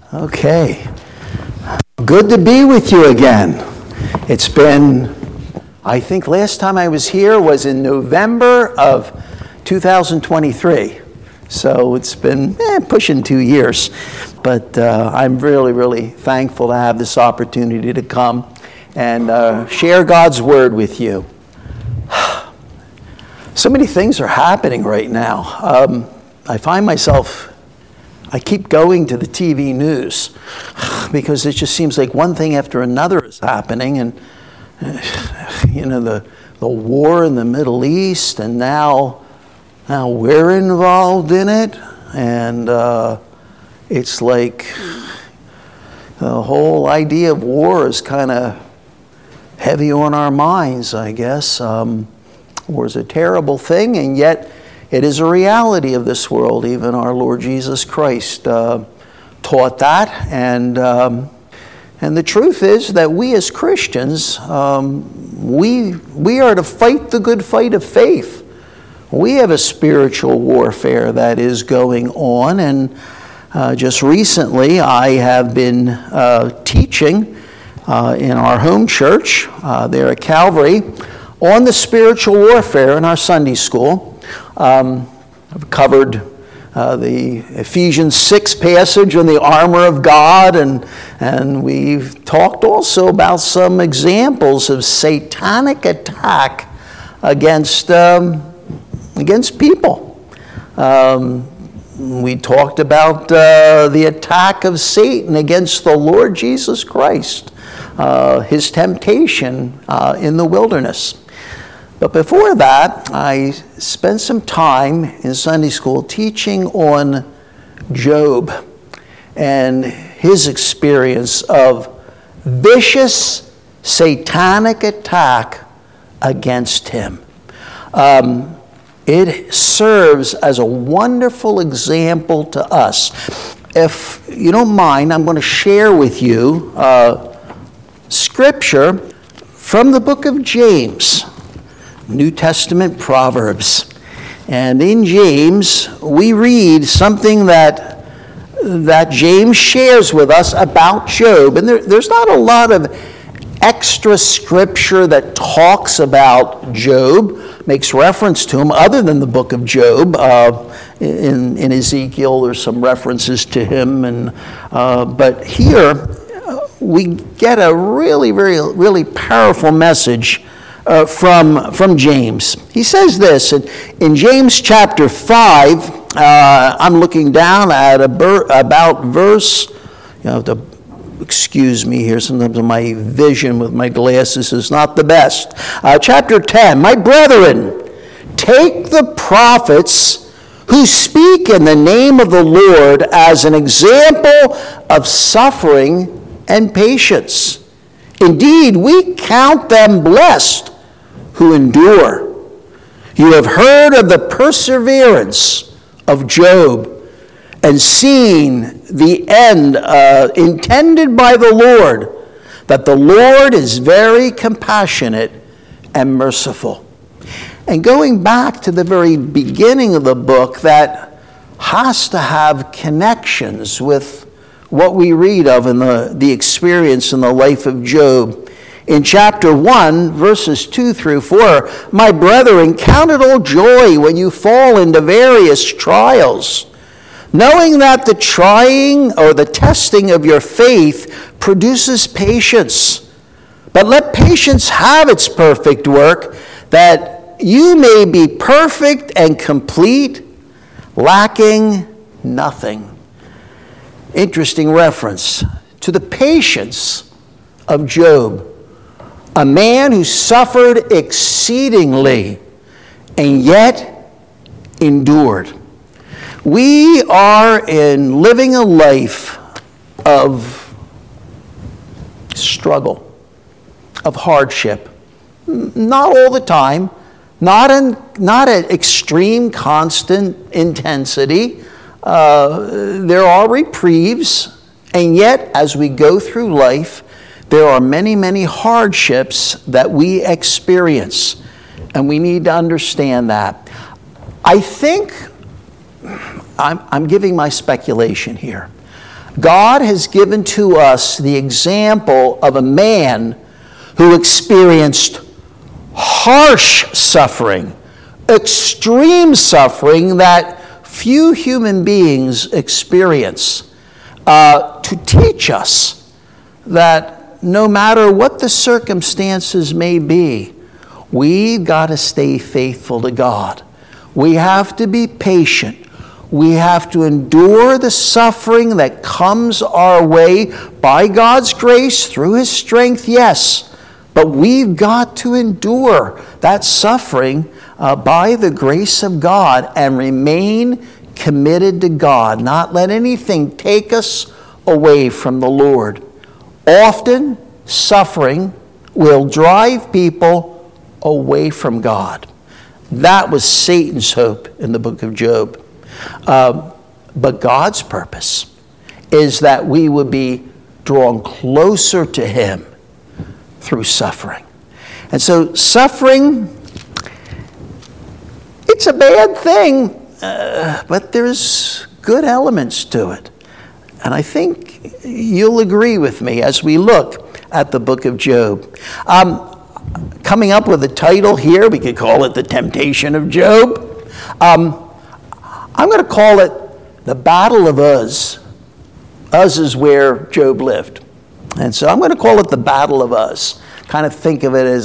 Okay. Good to be with you again. It's been, I think last time I was here was in November of 2023. So it's been pushing 2 years. But I'm really, really thankful to have this opportunity to come and share God's Word with you. So many things are happening right now. I find myself, I keep going to the TV news because it just seems like one thing after another is happening. And, the war in the Middle East, and now we're involved in it. And it's like the whole idea of war is kind of heavy on our minds, I guess. War is a terrible thing, and yet it is a reality of this world. Even our Lord Jesus Christ taught that. And the truth is that we as Christians, we are to fight the good fight of faith. We have a spiritual warfare that is going on. And just recently I have been teaching in our home church there at Calvary on the spiritual warfare in our Sunday school. I've covered the Ephesians 6 passage on the armor of God, and we've talked also about some examples of satanic attack against people. We talked about the attack of Satan against the Lord Jesus Christ, his temptation in the wilderness. But before that, I spent some time in Sunday school teaching on Job and his experience of vicious satanic attack against him. It serves as a wonderful example to us. If you don't mind, I'm going to share with you scripture from the book of James. New Testament Proverbs. And in James, we read something that James shares with us about Job. And there's not a lot of extra scripture that talks about Job, makes reference to him, other than the book of Job. In Ezekiel, there's some references to him. But here, we get a really, very, really powerful message from James. He says this in James chapter 5. I'm looking down at about verse. Excuse me here. Sometimes my vision with my glasses is not the best. Chapter 10. My brethren, take the prophets who speak in the name of the Lord as an example of suffering and patience. Indeed, we count them blessed who endure. You have heard of the perseverance of Job and seen the end intended by the Lord, that the Lord is very compassionate and merciful. And going back to the very beginning of the book, that has to have connections with what we read of in the experience in the life of Job. In chapter 1, verses 2 through 4, my brethren, count it all joy when you fall into various trials, knowing that the trying or the testing of your faith produces patience. But let patience have its perfect work, that you may be perfect and complete, lacking nothing. Interesting reference to the patience of Job. A man who suffered exceedingly and yet endured. We are living a life of struggle, of hardship. Not all the time, not at extreme constant intensity. There are reprieves, and yet as we go through life, there are many, many hardships that we experience, and we need to understand that. I think, I'm giving my speculation here. God has given to us the example of a man who experienced harsh suffering, extreme suffering that few human beings experience, to teach us that no matter what the circumstances may be, we've got to stay faithful to God. We have to be patient. We have to endure the suffering that comes our way by God's grace, through His strength, yes. But we've got to endure that suffering by the grace of God and remain committed to God, not let anything take us away from the Lord. Often, suffering will drive people away from God. That was Satan's hope in the book of Job. But God's purpose is that we would be drawn closer to Him through suffering. And so suffering, it's a bad thing, but there's good elements to it. And I think you'll agree with me as we look at the book of Job. Coming up with a title here, we could call it The Temptation of Job. I'm going to call it The Battle of Uz. Uz is where Job lived. And so I'm going to call it The Battle of Uz. Kind of think of it as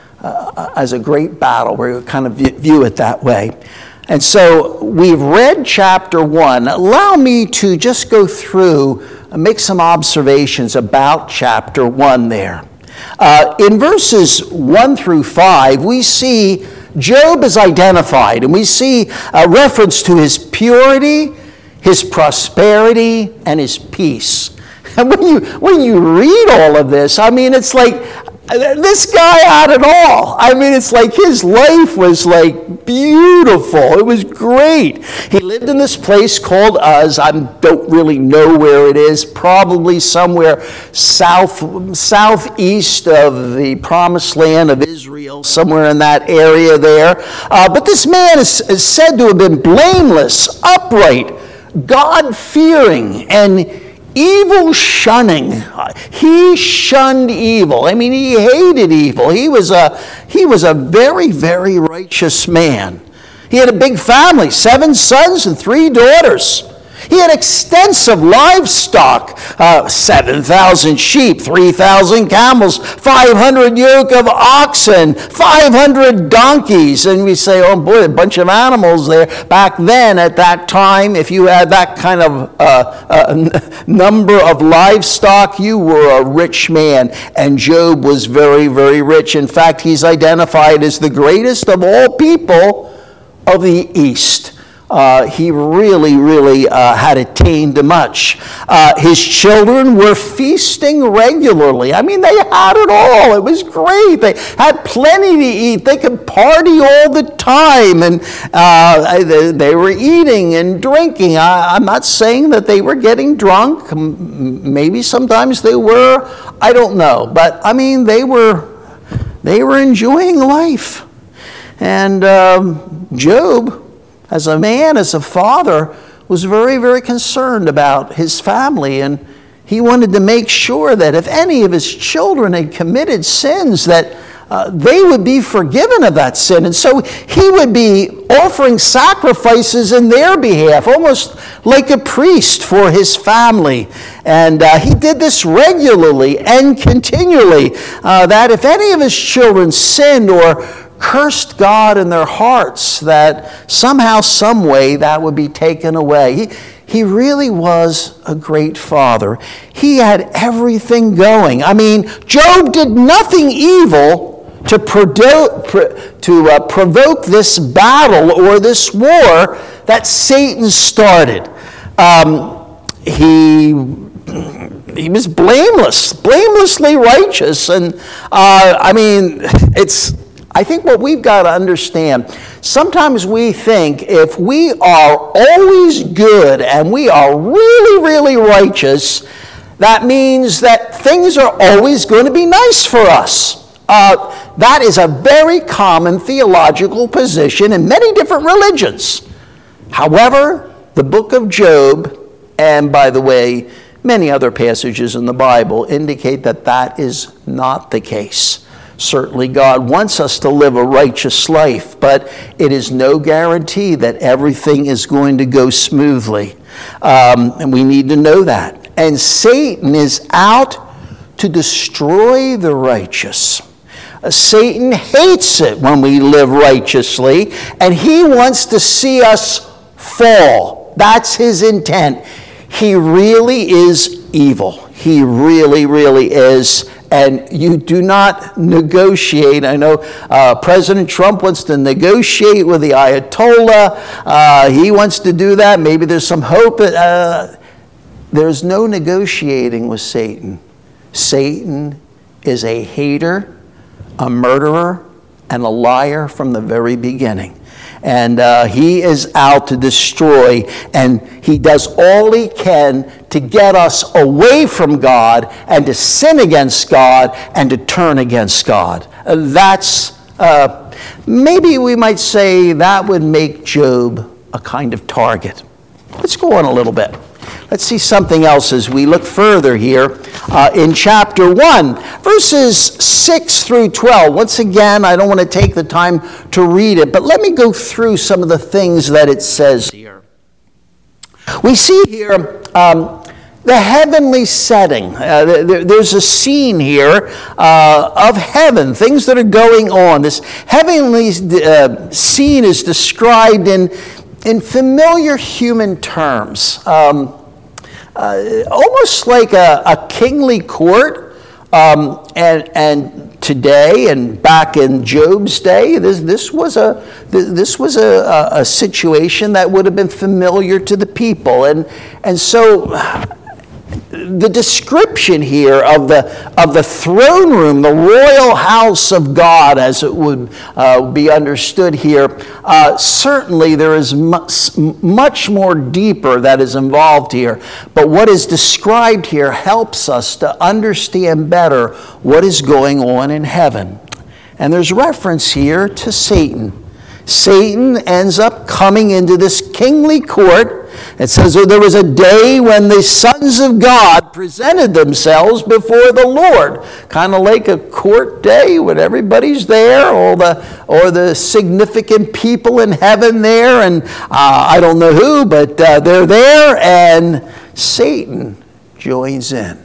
a great battle, where you kind of view it that way. And so we've read chapter 1. Allow me to just go through and make some observations about chapter 1 there. In verses 1 through 5, we see Job is identified, and we see a reference to his purity, his prosperity, and his peace. And when you read all of this, I mean, it's like this guy had it all. I mean, it's like his life was like beautiful. It was great. He lived in this place called Uz. I don't really know where it is. Probably somewhere southeast of the promised land of Israel, somewhere in that area there. But this man is said to have been blameless, upright, God-fearing, and evil shunning. He shunned evil. I mean, he hated evil. He was a very, very righteous man. He had a big family, 7 sons and 3 daughters. He had extensive livestock, 7,000 sheep, 3,000 camels, 500 yoke of oxen, 500 donkeys. And we say, oh boy, a bunch of animals there. Back then, at that time, if you had that kind of number of livestock, you were a rich man. And Job was very, very rich. In fact, he's identified as the greatest of all people of the East. He really had attained to much. His children were feasting regularly. I mean, they had it all. It was great. They had plenty to eat. They could party all the time. And they were eating and drinking. I'm not saying that they were getting drunk. Maybe sometimes they were. I don't know. But, I mean, they were enjoying life. And Job, as a man, as a father, was very, very concerned about his family, and he wanted to make sure that if any of his children had committed sins, that they would be forgiven of that sin. And so he would be offering sacrifices in their behalf, almost like a priest for his family. And he did this regularly and continually, that if any of his children sinned or cursed God in their hearts, that somehow, some way, that would be taken away. He really was a great father. He had everything going. I mean, Job did nothing evil to provoke this battle or this war that Satan started. He was blamelessly righteous. And I think what we've got to understand, sometimes we think if we are always good and we are really, really righteous, that means that things are always going to be nice for us. That is a very common theological position in many different religions. However, the book of Job, and by the way, Many other passages in the Bible indicate that that is not the case. Certainly God wants us to live a righteous life, but it is no guarantee that everything is going to go smoothly. And we need to know that. And Satan is out to destroy the righteous. Satan hates it when we live righteously, and he wants to see us fall. That's his intent. He really is evil. He really, really is. And you do not negotiate. I know President Trump wants to negotiate with the Ayatollah. He wants to do that. Maybe there's some hope. There's no negotiating with Satan. Satan is a hater, a murderer, and a liar from the very beginning. And he is out to destroy, and he does all he can to get us away from God and to sin against God and to turn against God. That's, maybe we might say that would make Job a kind of target. Let's go on a little bit. Let's see something else as we look further here in chapter 1, verses 6 through 12. Once again, I don't want to take the time to read it, but let me go through some of the things that it says here. We see here the heavenly setting. There's a scene here of heaven, things that are going on. This heavenly scene is described in familiar human terms. Almost like a kingly court, and today and back in Job's day, this was a situation that would have been familiar to the people, and so the description here of the throne room, the royal house of God, as it would be understood here, certainly there is much more deeper that is involved here. But what is described here helps us to understand better what is going on in heaven. And there's reference here to Satan. Satan ends up coming into this kingly court. It says there was a day when the sons of God presented themselves before the Lord. Kind of like a court day when everybody's there, or the significant people in heaven there, and I don't know who, but they're there, and Satan joins in.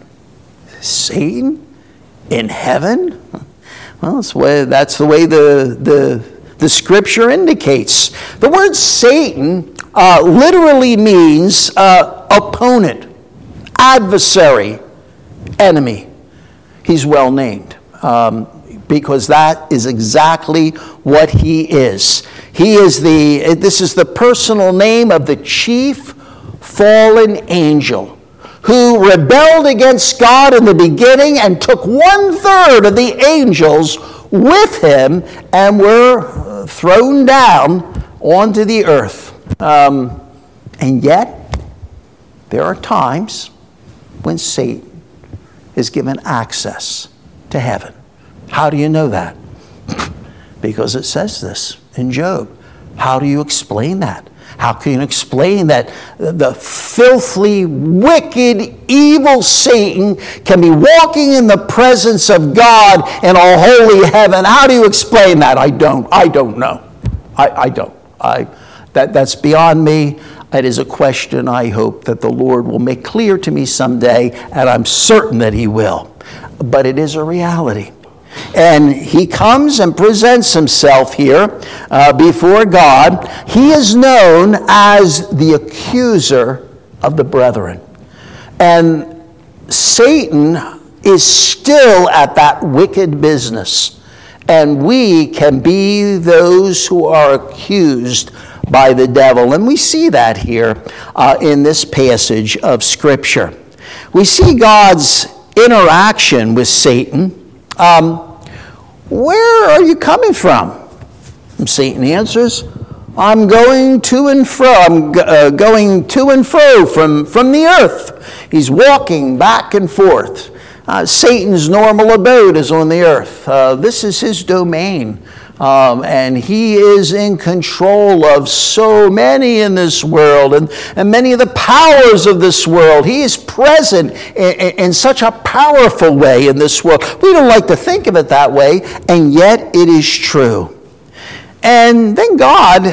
Satan in heaven? Well, that's the way the scripture indicates. The word Satan literally means opponent, adversary, enemy. He's well named because that is exactly what he is. This is the personal name of the chief fallen angel who rebelled against God in the beginning and took 1/3 of the angels with him and were thrown down onto the earth. And yet, there are times when Satan is given access to heaven. How do you know that? Because it says this in Job. How do you explain that? How can you explain that the filthy, wicked, evil Satan can be walking in the presence of God in a holy heaven? How do you explain that? I don't know. I don't. That's beyond me. It is a question I hope that the Lord will make clear to me someday, and I'm certain that he will. But it is a reality. And he comes and presents himself here before God. He is known as the accuser of the brethren. And Satan is still at that wicked business. And we can be those who are accused by the devil. And we see that here in this passage of Scripture. We see God's interaction with Satan. Where are you coming from? And Satan answers, I'm going to and fro. I'm going to and fro from the earth. He's walking back and forth. Satan's normal abode is on the earth. This is his domain. And he is in control of so many in this world and many of the powers of this world. He is present in such a powerful way in this world. We don't like to think of it that way, and yet it is true. And then God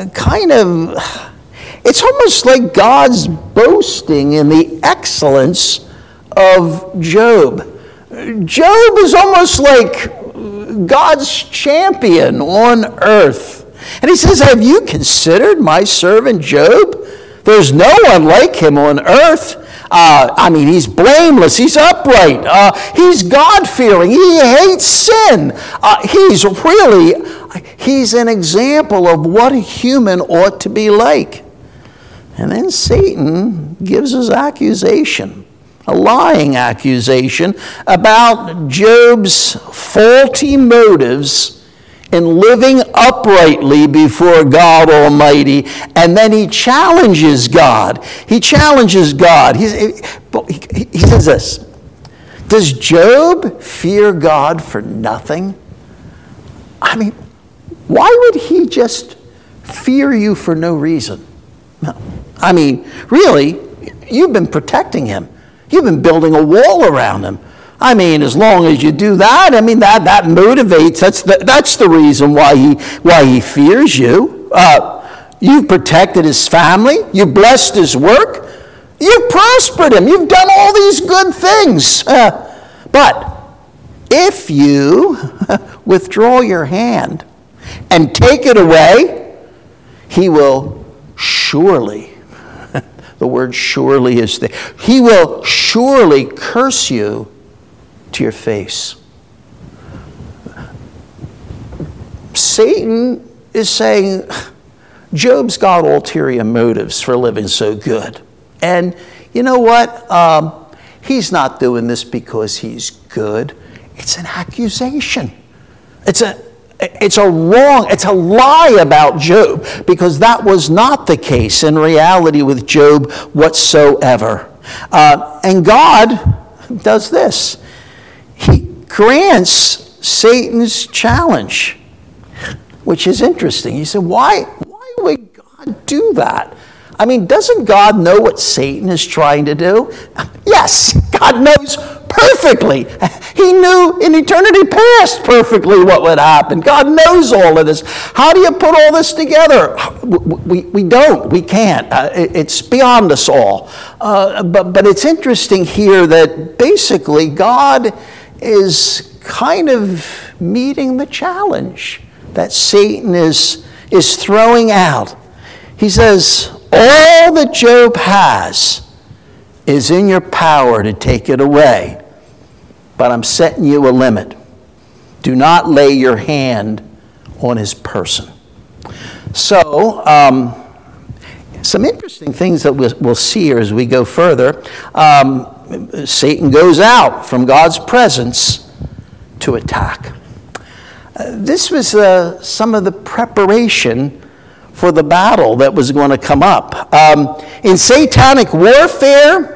it's almost like God's boasting in the excellence of Job. Job is almost like God's champion on earth. And he says, have you considered my servant Job? There's no one like him on earth. He's blameless. He's upright. He's God-fearing. He hates sin. He's an example of what a human ought to be like. And then Satan gives his accusation, a lying accusation about Job's faulty motives in living uprightly before God Almighty. And then he challenges God. He challenges God. He says this, does Job fear God for nothing? Why would he just fear you for no reason? No. Really, you've been protecting him. You've been building a wall around him. As long as you do that, that motivates. That's the reason why he fears you. You've protected his family. You've blessed his work. You've prospered him. You've done all these good things. But if you withdraw your hand and take it away, he will surely, the word surely is there, he will surely curse you to your face. Satan is saying, Job's got ulterior motives for living so good. And you know what? He's not doing this because he's good. It's an accusation. It's a lie about Job, because that was not the case in reality with Job whatsoever. And God does this. He grants Satan's challenge, which is interesting. You say, why would God do that? Doesn't God know what Satan is trying to do? Yes, God knows perfectly. He knew in eternity past perfectly what would happen. God knows all of this. How do you put all this together? We don't. We can't. It's beyond us all. But it's interesting here that basically God is kind of meeting the challenge that Satan is throwing out. He says, all that Job has is in your power to take it away, but I'm setting you a limit. Do not lay your hand on his person. So, some interesting things that we'll see here as we go further. Satan goes out from God's presence to attack. This was some of the preparation for the battle that was going to come up. In satanic warfare,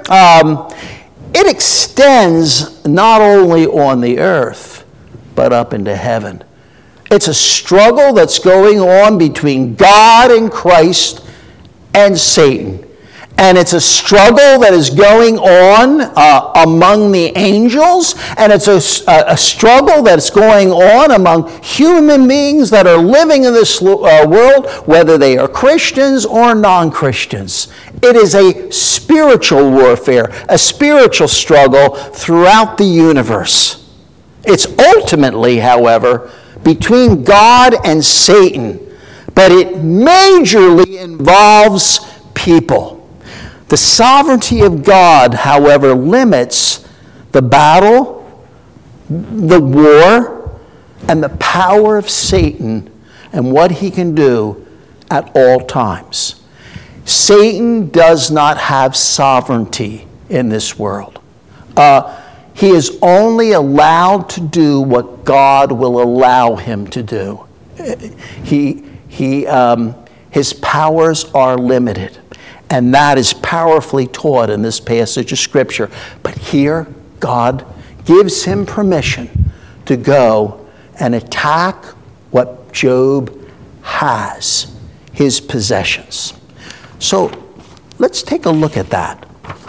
it extends not only on the earth, but up into heaven. It's a struggle that's going on between God and Christ and Satan. And it's a struggle that is going on among the angels, and it's a struggle that's going on among human beings that are living in this world, whether they are Christians or non-Christians. It is a spiritual warfare, a spiritual struggle throughout the universe. It's ultimately, however, between God and Satan, but it majorly involves people. The sovereignty of God, however, limits the battle, the war, and the power of Satan and what he can do at all times. Satan does not have sovereignty in this world. He is only allowed to do what God will allow him to do. His powers are limited. And that is powerfully taught in this passage of Scripture. But here, God gives him permission to go and attack what Job has, his possessions. So let's take a look at that.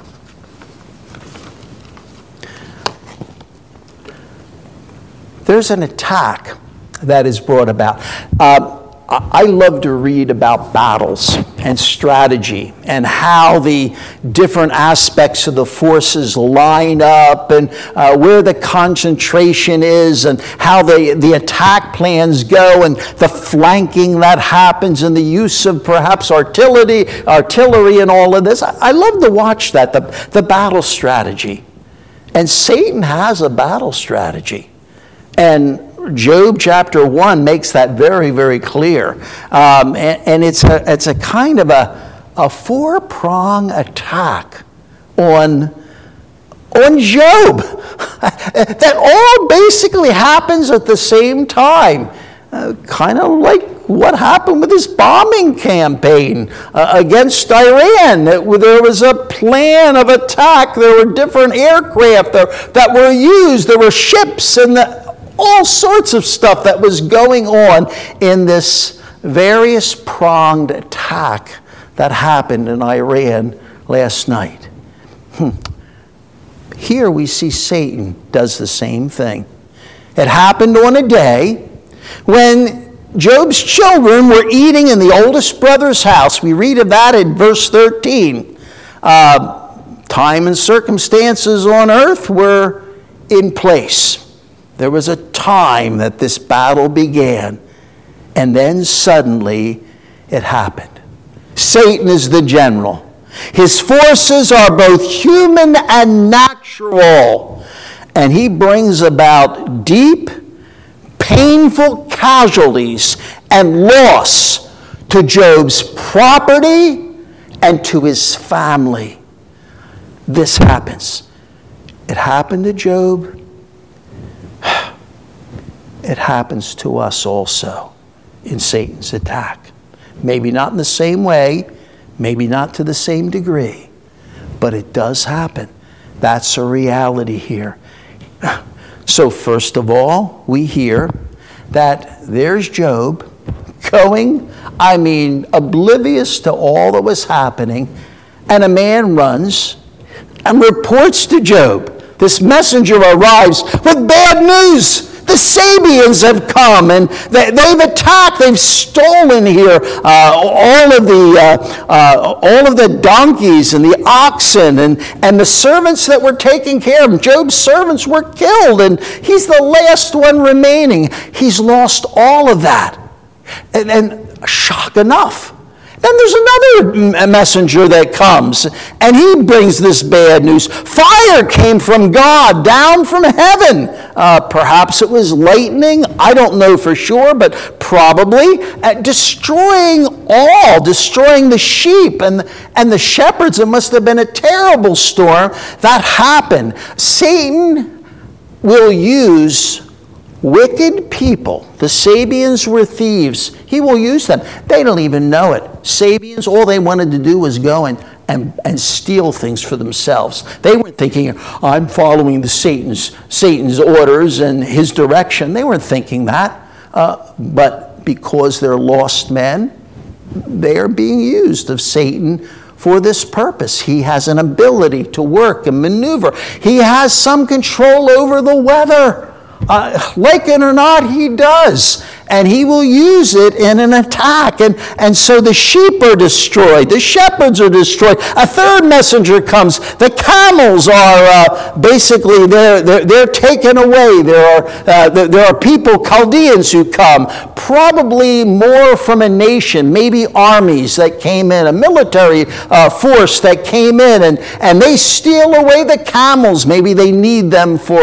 There's an attack that is brought about. I love to read about battles and strategy and how the different aspects of the forces line up and where the concentration is and how the attack plans go and the flanking that happens and the use of perhaps artillery and all of this. I love to watch that, the battle strategy. And Satan has a battle strategy. And Job chapter 1 makes that very, very clear. And it's a kind of a four-prong attack on Job that all basically happens at the same time. Kind of like what happened with this bombing campaign against Iran. There was a plan of attack. There were different aircraft that were used. There were ships and all sorts of stuff that was going on in this various pronged attack that happened in Iran last night. Here we see Satan does the same thing. It happened on a day when Job's children were eating in the oldest brother's house. We read of that in verse 13. Time and circumstances on earth were in place. There was a time that this battle began, and then suddenly it happened. Satan is the general. His forces are both human and natural, and he brings about deep, painful casualties and loss to Job's property and to his family. This happens. It happened to Job. It happens to us also in Satan's attack. Maybe not in the same way, maybe not to the same degree, but it does happen. That's a reality here. So first of all, we hear that there's Job going, oblivious to all that was happening, and a man runs and reports to Job. This messenger arrives with bad news. The Sabians have come and they've attacked. They've stolen here all of the donkeys and the oxen and the servants that were taking care of him. Job's servants were killed, and he's the last one remaining. He's lost all of that, and shock enough. Then there's another messenger that comes, and he brings this bad news. Fire came from God, down from heaven. Perhaps it was lightning. I don't know for sure, but probably. Destroying the sheep and the shepherds. It must have been a terrible storm that happened. Satan will use wicked people. The Sabians were thieves. He will use them. They don't even know it. Sabians, all they wanted to do was go and steal things for themselves. They weren't thinking, I'm following Satan's orders and his direction. They weren't thinking that. But because they're lost men, they are being used of Satan for this purpose. He has an ability to work and maneuver. He has some control over the weather. Like it or not, he does. And he will use it in an attack. And so the sheep are destroyed. The shepherds are destroyed. A third messenger comes. The camels are basically, they're taken away. There are people, Chaldeans, who come. Probably more from a nation, maybe armies that came in, a military force that came in. And they steal away the camels. Maybe they need them for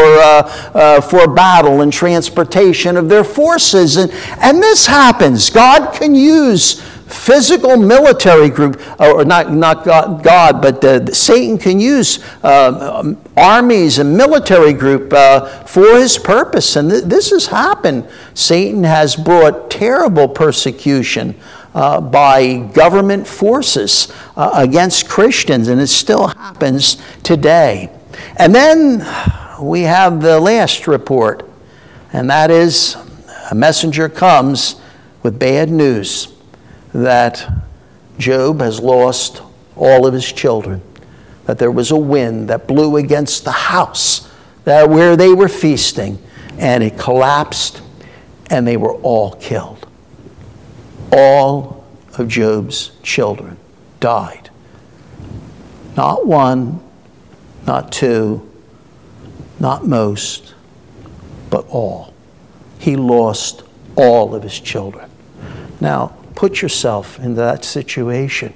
battle and transportation of their forces. And this happens. God can use physical military group, or not God, but Satan can use armies and military group for his purpose. And this has happened. Satan has brought terrible persecution by government forces against Christians, and it still happens today. And then we have the last report, and that is a messenger comes with bad news that Job has lost all of his children, that there was a wind that blew against the house where they were feasting, and it collapsed, and they were all killed. All of Job's children died. Not one, not two, not most, but all. He lost all of his children. Now, put yourself into that situation.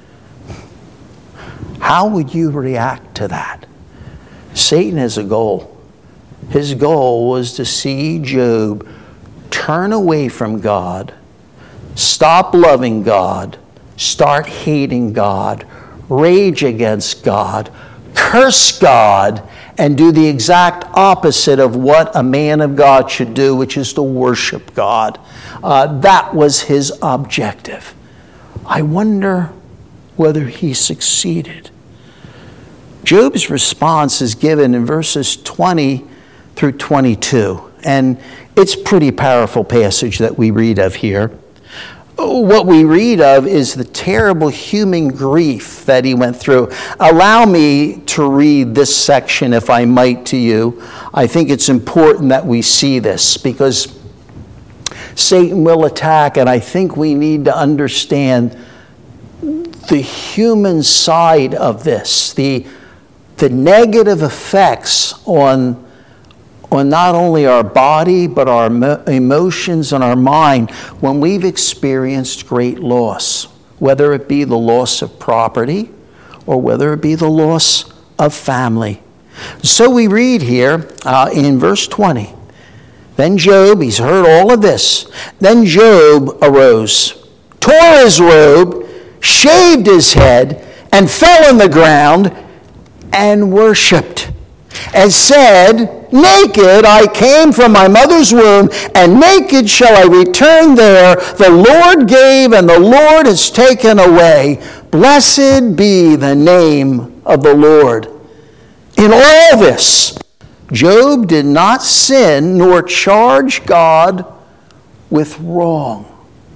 How would you react to that? Satan has a goal. His goal was to see Job turn away from God, stop loving God, start hating God, rage against God, curse God, and do the exact opposite of what a man of God should do, which is to worship God. That was his objective. I wonder whether he succeeded. Job's response is given in verses 20 through 22, and it's a pretty powerful passage that we read of here. What we read of is the terrible human grief that he went through. Allow me to read this section, if I might, to you. I think it's important that we see this because Satan will attack, and I think we need to understand the human side of this, the negative effects on not only our body, but our emotions and our mind when we've experienced great loss, whether it be the loss of property or whether it be the loss of family. So we read here in verse 20, then Job, he's heard all of this, then Job arose, tore his robe, shaved his head, and fell on the ground and worshipped, and said, naked I came from my mother's womb, and naked shall I return there. The Lord gave, and the Lord has taken away. Blessed be the name of the Lord. In all this, Job did not sin nor charge God with wrong.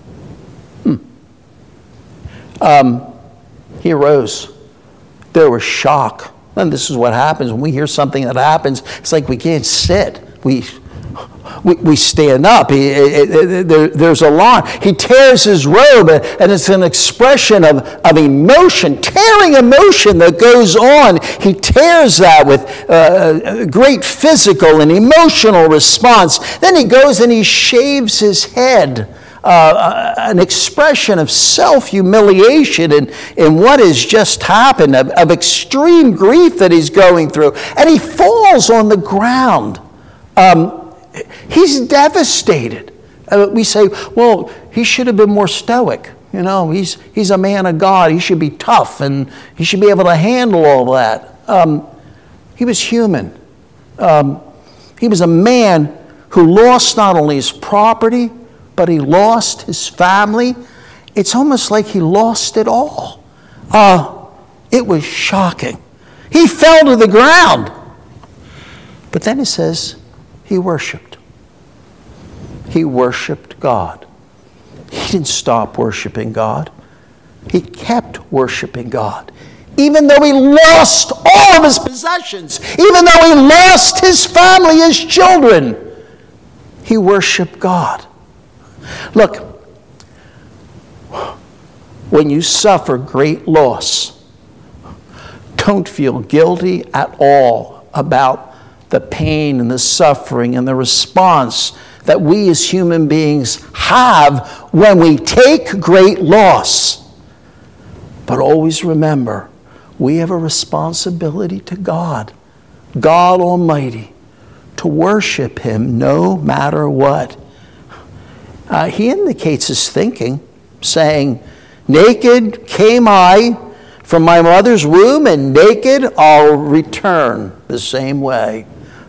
He arose. There was shock. And this is what happens when we hear something that happens. It's like we can't sit. We stand up. There's alarm. He tears his robe, and it's an expression of emotion, tearing emotion that goes on. He tears that with a great physical and emotional response. Then he goes and he shaves his head. An expression of self-humiliation in what has just happened, of extreme grief that he's going through. And he falls on the ground. He's devastated. We say, well, he should have been more stoic. You know, he's a man of God. He should be tough, and he should be able to handle all that. He was human. He was a man who lost not only his property, but he lost his family. It's almost like he lost it all. It was shocking. He fell to the ground. But then it says he worshiped. He worshiped God. He didn't stop worshiping God. He kept worshiping God. Even though he lost all of his possessions, even though he lost his family, his children, he worshiped God. Look, when you suffer great loss, don't feel guilty at all about the pain and the suffering and the response that we as human beings have when we take great loss. But always remember, we have a responsibility to God, God Almighty, to worship Him no matter what. He indicates his thinking, saying, naked came I from my mother's womb, and naked I'll return the same way.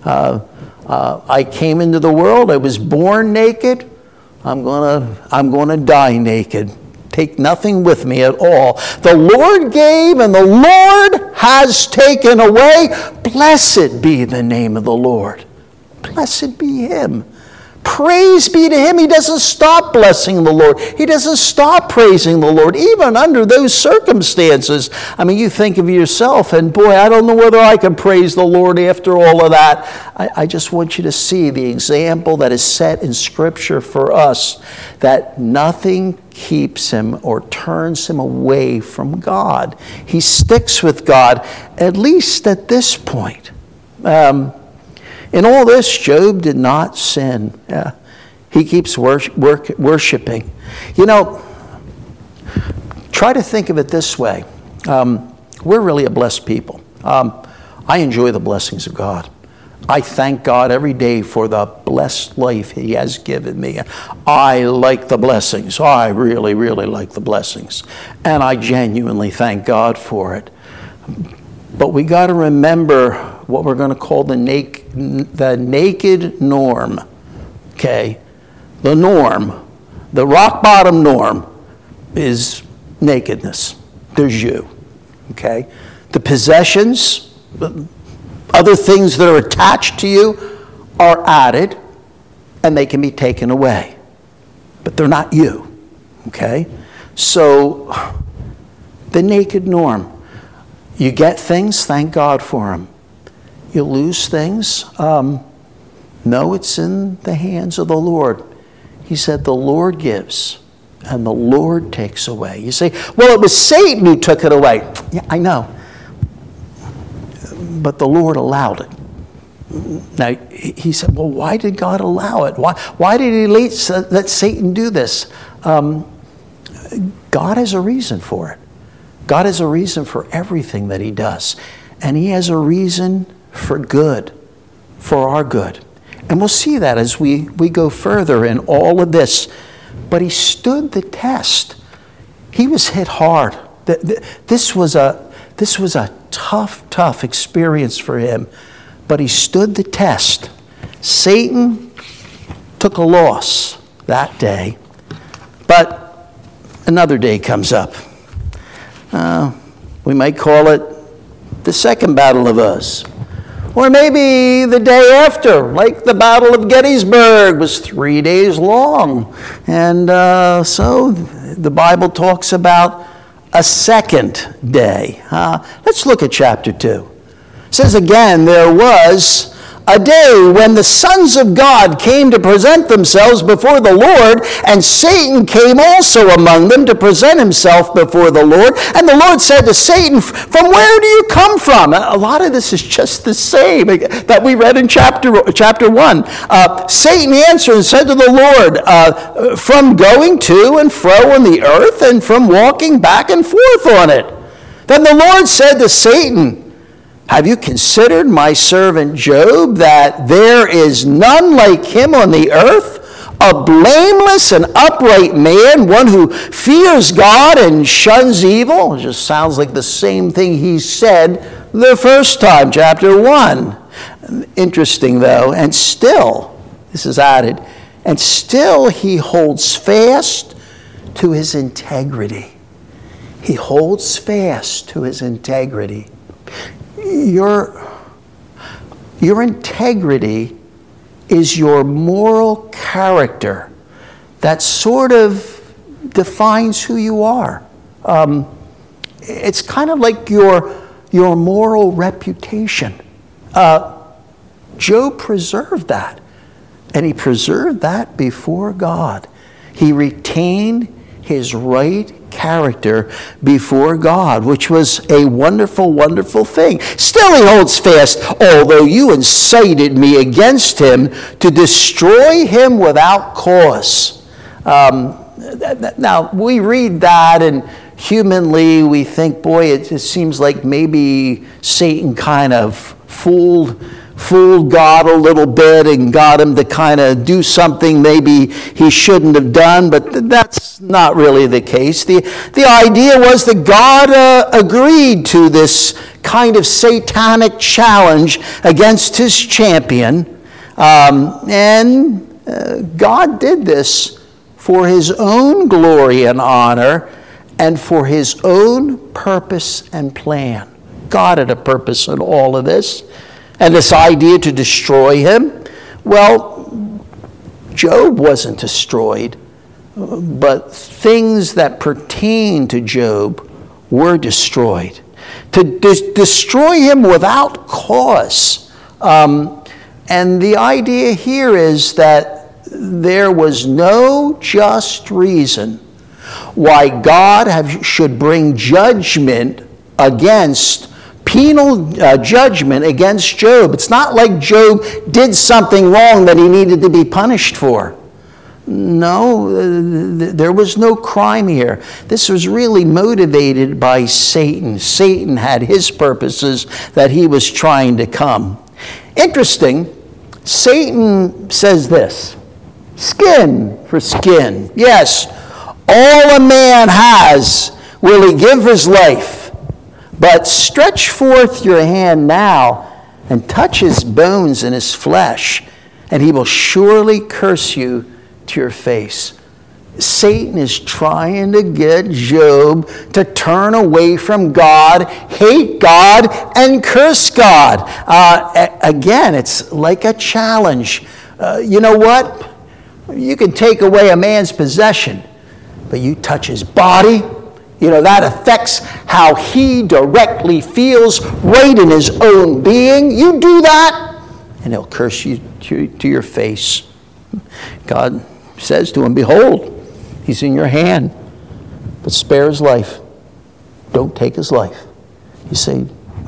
I came into the world, I was born naked, I'm gonna die naked. Take nothing with me at all. The Lord gave, and the Lord has taken away. Blessed be the name of the Lord. Blessed be Him. Praise be to him. He doesn't stop blessing the Lord. He doesn't stop praising the Lord, even under those circumstances. I mean, you think of yourself, and boy, I don't know whether I can praise the Lord after all of that. I just want you to see the example that is set in Scripture for us, that nothing keeps him or turns him away from God. He sticks with God, at least at this point. In all this, Job did not sin. He keeps worshiping. You know, try to think of it this way. We're really a blessed people. I enjoy the blessings of God. I thank God every day for the blessed life he has given me. I like the blessings. I really, really like the blessings. And I genuinely thank God for it. But we got to remember what we're going to call the naked norm. Okay? The norm, the rock bottom norm is nakedness. There's you. Okay? The possessions, other things that are attached to you are added, and they can be taken away. But they're not you. Okay? So, the naked norm. You get things, thank God for them. You lose things, no, it's in the hands of the Lord. He said, the Lord gives, and the Lord takes away. You say, well, it was Satan who took it away. Yeah, I know. But the Lord allowed it. Now, he said, well, why did God allow it? Why did he let Satan do this? God has a reason for it. God has a reason for everything that he does. And he has a reason for good, for our good. And we'll see that as we go further in all of this. But he stood the test. He was hit hard. This was a tough experience for him. But he stood the test. Satan took a loss that day. But another day comes up. We might call it the second Battle of Uz. Or maybe the day after, like the Battle of Gettysburg was 3 days long. And so the Bible talks about a second day. Let's look at chapter 2. It says again, there was a day when the sons of God came to present themselves before the Lord, and Satan came also among them to present himself before the Lord. And the Lord said to Satan, from where do you come from? A lot of this is just the same that we read in chapter 1. Satan answered and said to the Lord, from going to and fro on the earth, and from walking back and forth on it. Then the Lord said to Satan, have you considered my servant Job, that there is none like him on the earth, a blameless and upright man, one who fears God and shuns evil? It just sounds like the same thing he said the first time, chapter 1. Interesting, though, and still, this is added, and still he holds fast to his integrity. He holds fast to his integrity. Your integrity is your moral character that sort of defines who you are. It's kind of like your moral reputation. Job preserved that, and he preserved that before God. He retained his right character before God, which was a wonderful, wonderful thing. Still he holds fast, although you incited me against him to destroy him without cause. Now, we read that, and humanly we think, boy, it seems like maybe Satan kind of fooled God a little bit and got him to kind of do something maybe he shouldn't have done, but that's not really the case. The idea was that God agreed to this kind of satanic challenge against his champion, and God did this for his own glory and honor and for his own purpose and plan. God had a purpose in all of this. And this idea to destroy him, well, Job wasn't destroyed, but things that pertain to Job were destroyed. To destroy him without cause. And the idea here is that there was no just reason why God should bring judgment against, penal judgment against Job. It's not like Job did something wrong that he needed to be punished for. No, there was no crime here. This was really motivated by Satan. Satan had his purposes that he was trying to come. Interesting, Satan says this, skin for skin. Yes, all a man has will he give his life. But stretch forth your hand now and touch his bones and his flesh, and he will surely curse you to your face. Satan is trying to get Job to turn away from God, hate God, and curse God. Again, it's like a challenge. You know what? You can take away a man's possession, but you touch his body, that affects how he directly feels right in his own being. You do that, and he'll curse you to your face. God says to him, behold, he's in your hand, but spare his life. Don't take his life. You say,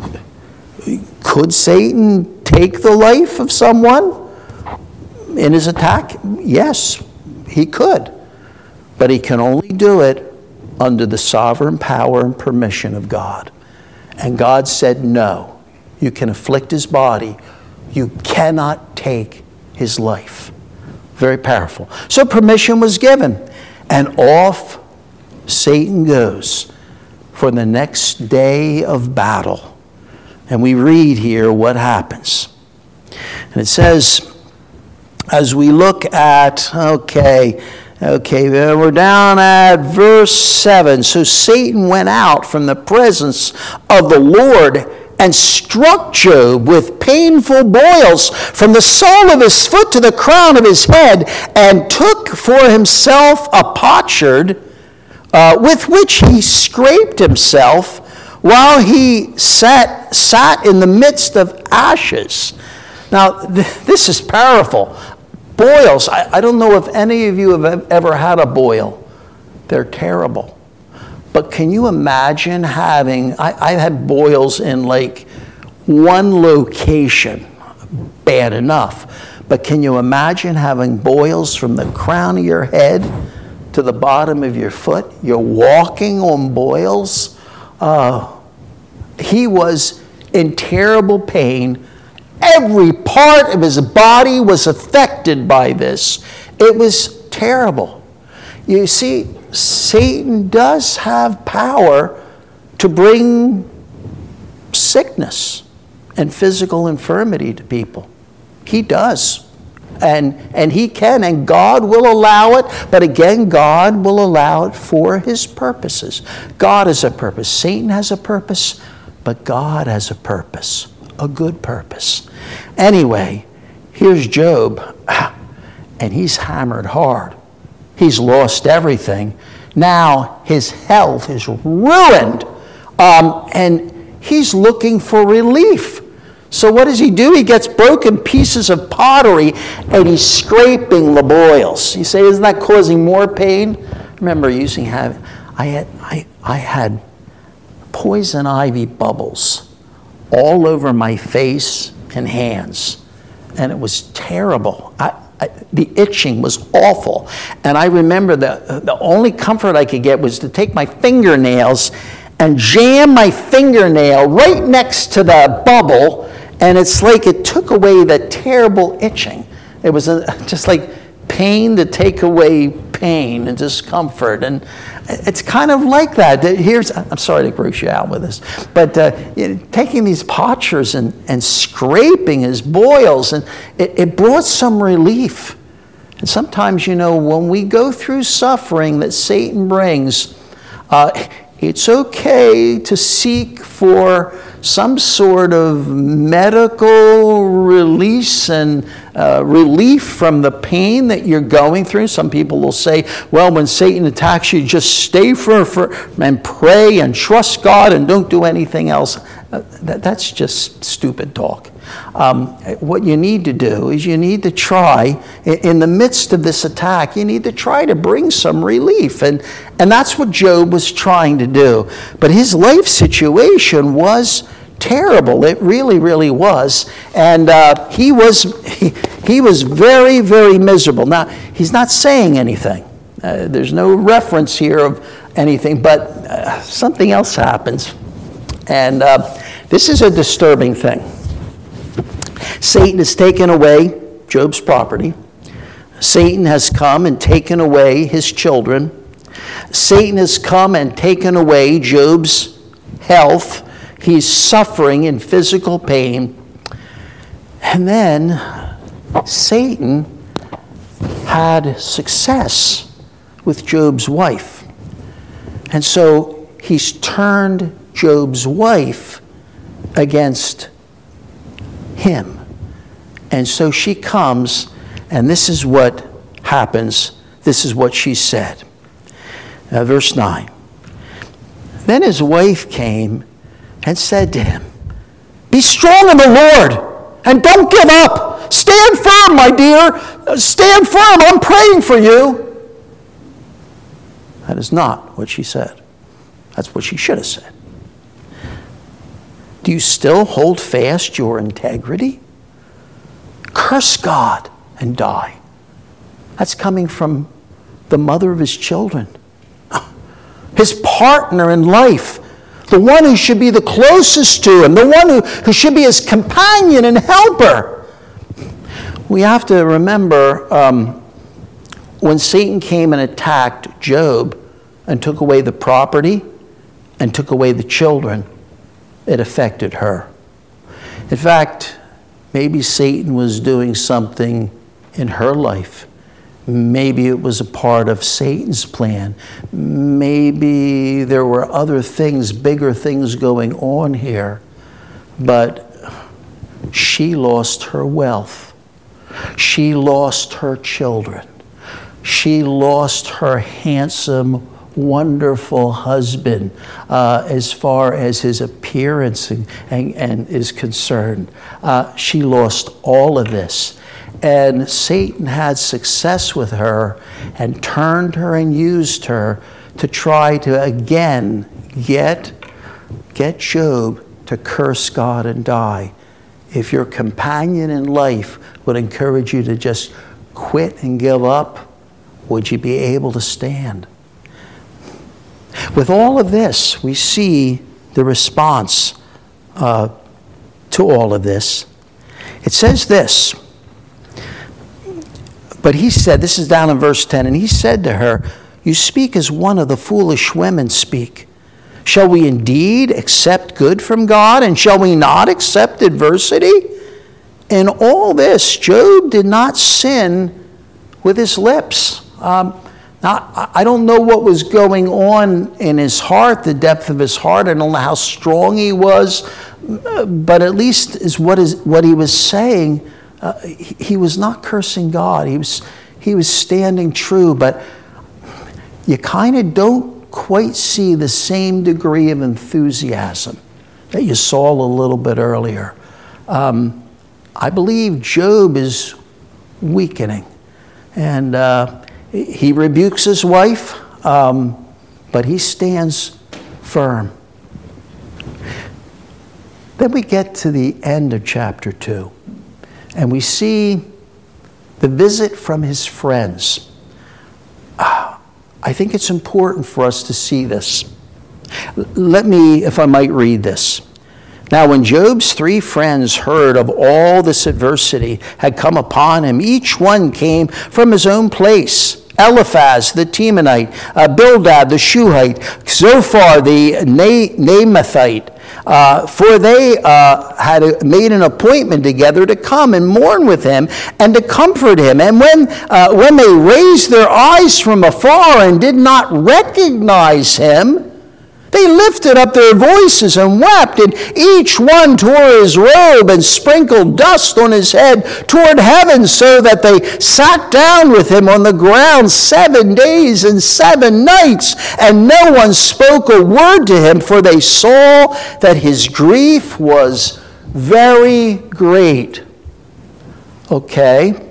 could Satan take the life of someone in his attack? Yes, he could. But he can only do it under the sovereign power and permission of God. And God said, no, you can afflict his body. You cannot take his life. Very powerful. So permission was given. And off Satan goes for the next day of battle. And we read here what happens. And it says, as we look at, we're down at verse 7. So Satan went out from the presence of the Lord and struck Job with painful boils from the sole of his foot to the crown of his head, and took for himself a potsherd with which he scraped himself while he sat in the midst of ashes. Now, this is powerful. Boils, I don't know if any of you have ever had a boil. They're terrible. But can you imagine having, I had boils in like one location, bad enough. But can you imagine having boils from the crown of your head to the bottom of your foot? You're walking on boils. He was in terrible pain. Every part of his body was affected by this. It was terrible. You see, Satan does have power to bring sickness and physical infirmity to people. He does. And he can, and God will allow it. But again, God will allow it for his purposes. God has a purpose. Satan has a purpose, but God has a purpose, a good purpose. Anyway, here's Job, and he's hammered hard. He's lost everything. Now his health is ruined, and he's looking for relief. So what does he do? He gets broken pieces of pottery, and he's scraping the boils. You say, isn't that causing more pain? I remember I had poison ivy bubbles all over my face and hands, and it was terrible. The itching was awful. And I remember the only comfort I could get was to take my fingernails and jam my fingernail right next to the bubble, and it's like it took away the terrible itching. It was just like pain to take away pain and discomfort. And it's kind of like that. I'm sorry to gross you out with this, but taking these potsherds and scraping his boils, and it brought some relief. And sometimes, when we go through suffering that Satan brings, it's okay to seek for some sort of medical release and relief from the pain that you're going through. Some people will say, well, when Satan attacks you, just stay and pray and trust God and don't do anything else. That's just stupid talk. What you need to do is you need to try, in the midst of this attack, you need to try to bring some relief. And that's what Job was trying to do. But his life situation was terrible. It really, really was. And he was very, very miserable. Now, he's not saying anything. There's no reference here of anything, but something else happens. And this is a disturbing thing. Satan has taken away Job's property. Satan has come and taken away his children. Satan has come and taken away Job's health. He's suffering in physical pain. And then Satan had success with Job's wife. And so he's turned Job's wife against him. And so she comes, and this is what happens. This is what she said. Verse 9. Then his wife came and said to him, "Be strong in the Lord, and don't give up. Stand firm, my dear. Stand firm. I'm praying for you." That is not what she said. That's what she should have said. Do you still hold fast your integrity? Curse God and die. That's coming from the mother of his children. His partner in life. The one who should be the closest to him. The one who should be his companion and helper. We have to remember when Satan came and attacked Job and took away the property and took away the children, it affected her. In fact, maybe Satan was doing something in her life. Maybe it was a part of Satan's plan. Maybe there were other things, bigger things going on here. But she lost her wealth. She lost her children. She lost her handsome, wonderful husband as far as his appearance and is concerned. She lost all of this. And Satan had success with her and turned her and used her to try to again get Job to curse God and die. If your companion in life would encourage you to just quit and give up, would you be able to stand? With all of this, we see the response to all of this. It says this, but he said, this is down in verse 10, and he said to her, "You speak as one of the foolish women speak. Shall we indeed accept good from God, and shall we not accept adversity?" In all this, Job did not sin with his lips. Now, I don't know what was going on in his heart, the depth of his heart. I don't know how strong he was, but at least is what he was saying. He was not cursing God. He was standing true, but you kind of don't quite see the same degree of enthusiasm that you saw a little bit earlier. I believe Job is weakening, and he rebukes his wife, but he stands firm. Then we get to the end of chapter 2, and we see the visit from his friends. I think it's important for us to see this. Let me, if I might, read this. Now, when Job's 3 friends heard of all this adversity had come upon him, each one came from his own place. Eliphaz the Temanite, Bildad the Shuhite, Zophar the Naamathite, for they had made an appointment together to come and mourn with him and to comfort him. And when they raised their eyes from afar and did not recognize him, they They lifted up their voices and wept, and each one tore his robe and sprinkled dust on his head toward heaven, so that they sat down with him on the ground 7 days and 7 nights, and no one spoke a word to him, for they saw that his grief was very great. Okay.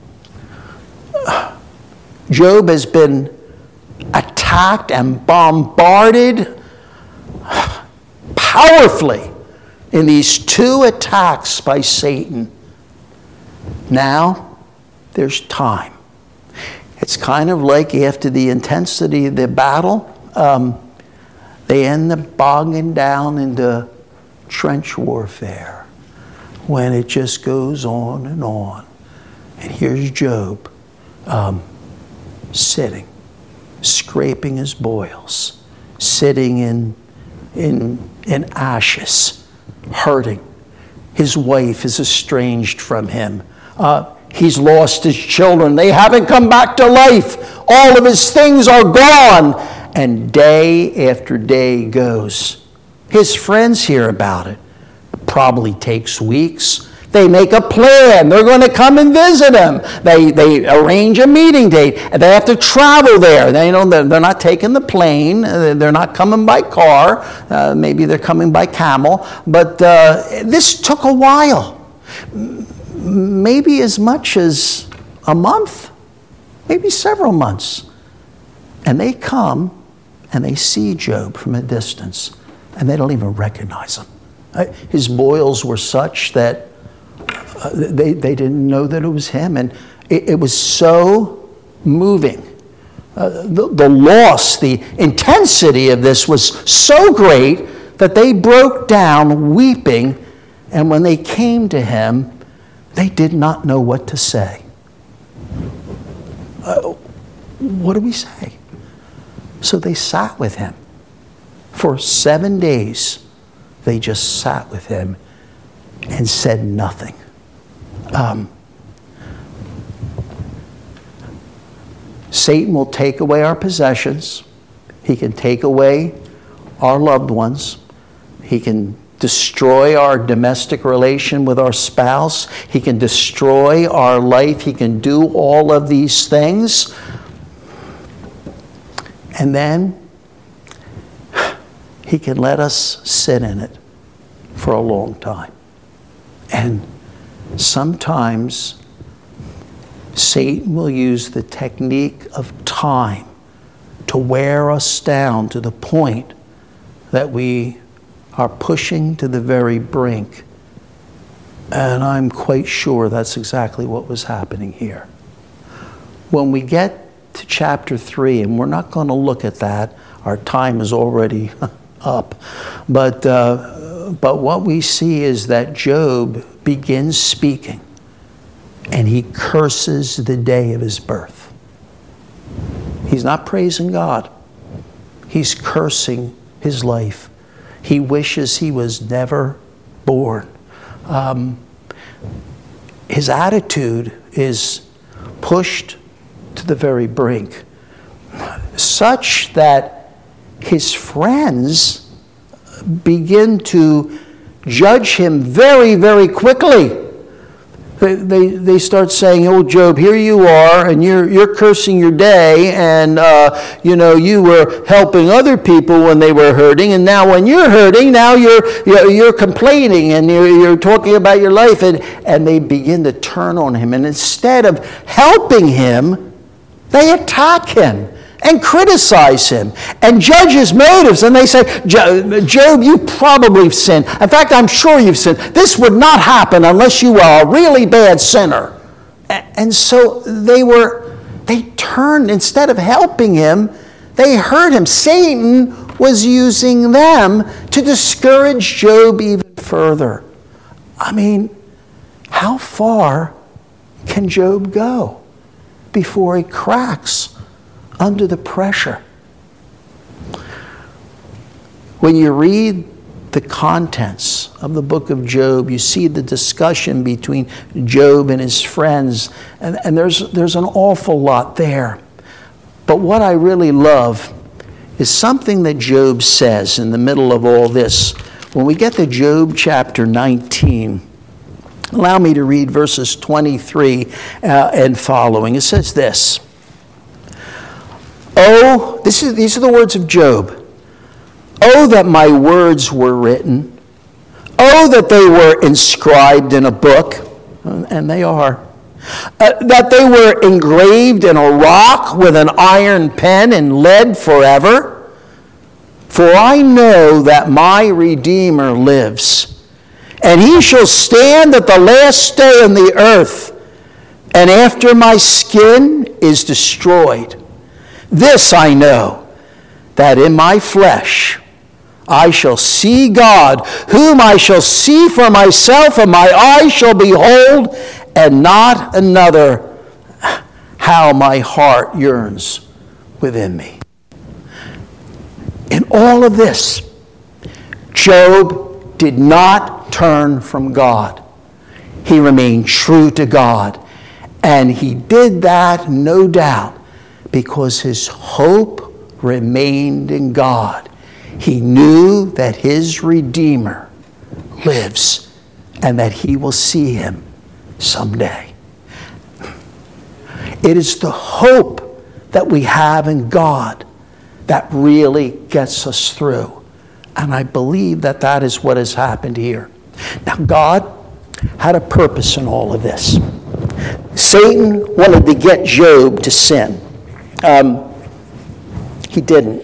Job has been attacked and bombarded powerfully in these 2 attacks by Satan. Now, there's time. It's kind of like after the intensity of the battle, they end up bogging down into trench warfare when it just goes on and on. And here's Job sitting, scraping his boils, sitting in ashes, hurting. His wife is estranged from him. He's lost his children. They haven't come back to life. All of his things are gone. And day after day goes. His friends hear about it. Probably takes weeks. They make a plan. They're going to come and visit him. They arrange a meeting date. They have to travel there. They're not taking the plane. They're not coming by car. Maybe they're coming by camel. But this took a while. Maybe as much as a month. Maybe several months. And they come and they see Job from a distance. And they don't even recognize him. His boils were such that they didn't know that it was him. And it was so moving. The loss, the intensity of this was so great that they broke down weeping. And when they came to him, they did not know what to say. What do we say? So they sat with him. For 7 days, they just sat with him and said nothing. Satan will take away our possessions. He can take away our loved ones. He can destroy our domestic relation with our spouse. He can destroy our life. He can do all of these things. And then he can let us sit in it for a long time. And sometimes Satan will use the technique of time to wear us down to the point that we are pushing to the very brink. And I'm quite sure that's exactly what was happening here. When we get to chapter 3, and we're not going to look at that, our time is already up, but what we see is that Job begins speaking, and he curses the day of his birth. He's not praising God. He's cursing his life. He wishes he was never born. His attitude is pushed to the very brink, such that his friends begin to judge him very, very quickly. They start saying, "Oh, Job, here you are, and you're cursing your day, and you were helping other people when they were hurting, and now when you're hurting, now you're complaining and you're talking about your life," and they begin to turn on him, and instead of helping him, they attack him and criticize him and judge his motives. And they say, "Job, you probably sinned. In fact, I'm sure you've sinned. This would not happen unless you were a really bad sinner." And so they turned, instead of helping him, they hurt him. Satan was using them to discourage Job even further. I mean, how far can Job go before he cracks under the pressure? When you read the contents of the book of Job, you see the discussion between Job and his friends, and there's an awful lot there. But what I really love is something that Job says in the middle of all this. When we get to Job chapter 19, allow me to read verses 23 and following. It says this. These are the words of Job. Oh, that my words were written. Oh, that they were inscribed in a book. And they are. That they were engraved in a rock with an iron pen and lead forever. For I know that my Redeemer lives, and he shall stand at the last day on the earth, and after my skin is destroyed. This I know, that in my flesh I shall see God, whom I shall see for myself, and my eyes shall behold, and not another. How my heart yearns within me. In all of this, Job did not turn from God. He remained true to God. And he did that, no doubt, because his hope remained in God. He knew that his Redeemer lives and that he will see him someday. It is the hope that we have in God that really gets us through. And I believe that that is what has happened here. Now, God had a purpose in all of this. Satan wanted to get Job to sin. He didn't.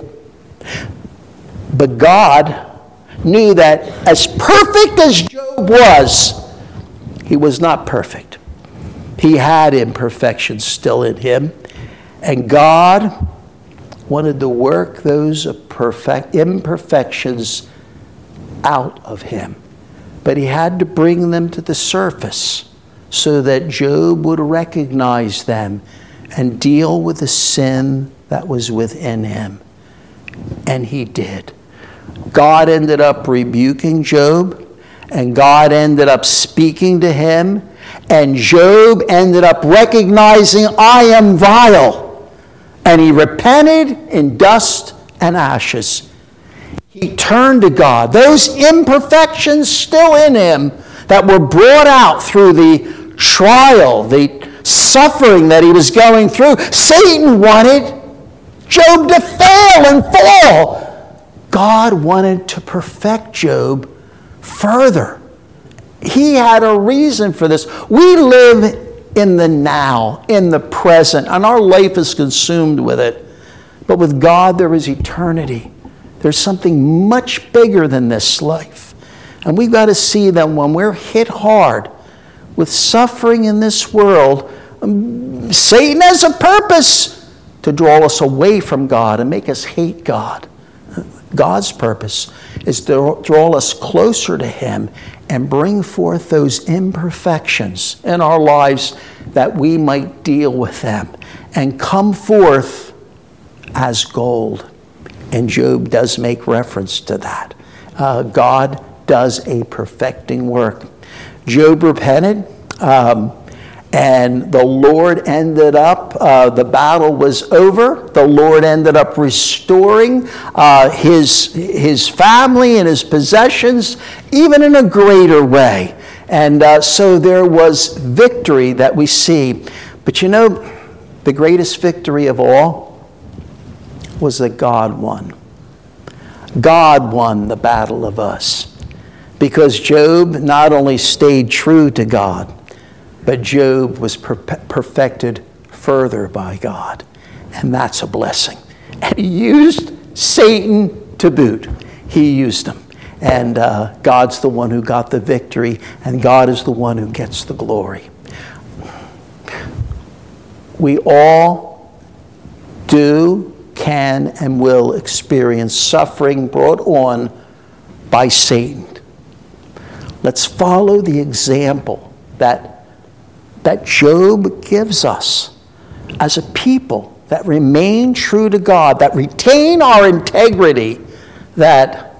But God knew that as perfect as Job was, he was not perfect. He had imperfections still in him. And God wanted to work those imperfections out of him. But he had to bring them to the surface so that Job would recognize them and deal with the sin that was within him. And he did. God ended up rebuking Job, and God ended up speaking to him, and Job ended up recognizing, I am vile. And he repented in dust and ashes. He turned to God. Those imperfections still in him that were brought out through the trial, the suffering that he was going through. Satan wanted Job to fail and fall. God wanted to perfect Job further. He had a reason for this. We live in the now, in the present, and our life is consumed with it. But with God, there is eternity. There's something much bigger than this life. And we've got to see that when we're hit hard with suffering in this world, Satan has a purpose to draw us away from God and make us hate God. God's purpose is to draw us closer to him and bring forth those imperfections in our lives that we might deal with them and come forth as gold. And Job does make reference to that. God does a perfecting work. Job repented, and the Lord ended up, the battle was over. The Lord ended up restoring his family and his possessions, even in a greater way. And so there was victory that we see. But you know, the greatest victory of all was that God won. God won the battle of us. Because Job not only stayed true to God, but Job was perfected further by God. And that's a blessing. And he used Satan to boot. He used him. And God's the one who got the victory, and God is the one who gets the glory. We all do, can, and will experience suffering brought on by Satan. Let's follow the example that Job gives us as a people that remain true to God, that retain our integrity, that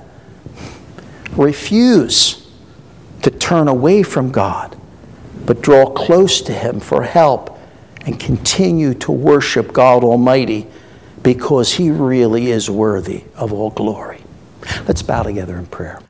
refuse to turn away from God, but draw close to him for help and continue to worship God Almighty, because he really is worthy of all glory. Let's bow together in prayer.